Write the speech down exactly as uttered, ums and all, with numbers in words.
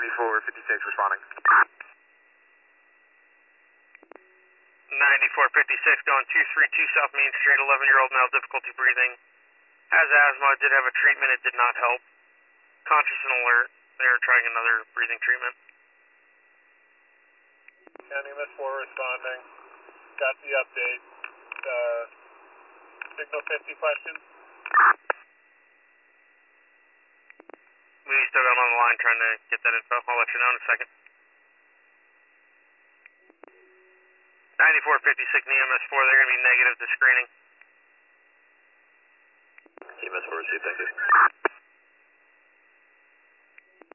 ninety-four fifty-six responding. ninety-four fifty-six going two three two South Main Street, eleven year old male, difficulty breathing. Has asthma, did have a treatment, it did not help. Conscious and alert, they are trying another breathing treatment. County M S four responding. Got the update. Uh, signal fifty questions. We still got him on the line trying to get that info. I'll let you know in a second. ninety-four fifty-six and E M S four, they're going to be negative to screening. E M S four received, thank you.